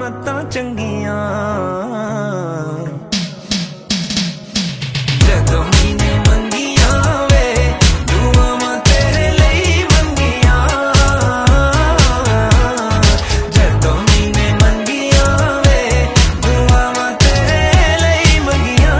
रातां चंगियां जदों मैने मंगियां वे दुआवां तेरे लई मंगियां जदों मैने मंगियां वे दुआवां तेरे लई मंगियां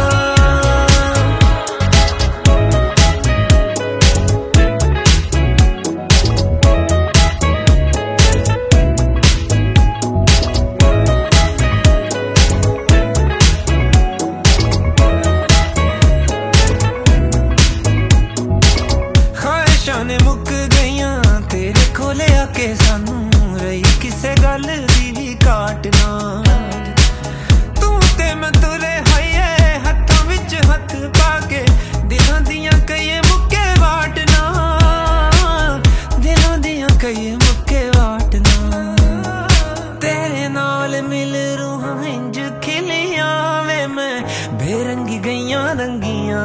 ने मुक गईयां तेरे कोले आके सानू रही किसे गल दी भी काटना तू ते मैं तुरे हाइए हत्थां विच हत्थ पाके दिलां दियां कई मुक्के वाटना दिलां दियां कई मुक्के वाटना तेरे नाल मिल रूहां इंज खिलियां वे मैं बेरंगी गईयां रंगियां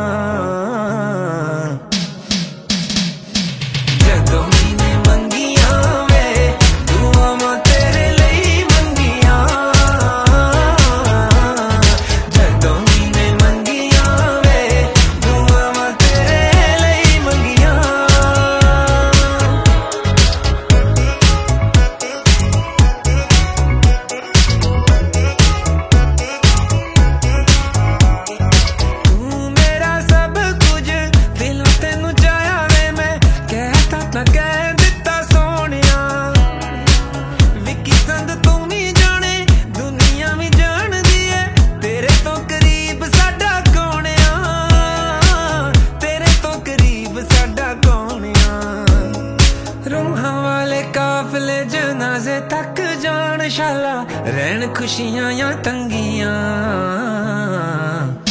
जदों मैने मंगियां वे दुआवां तेरे लई मंगियां जदों मैने मंगियां वे दुआवां तेरे लई मंगियां तू मेरा सब कुछ दिलों तेनू चाहया वे मैं कहता ना कह दिता सोनिया विकी संग तू नहीं जाने दुनिया भी जान दी है तेरे तो करीब साडा कौन आ तेरे तो करीब साडा कौन आ रूहां वाले काफले जनाजे तक जान शाला रहन खुशियां या तंगियां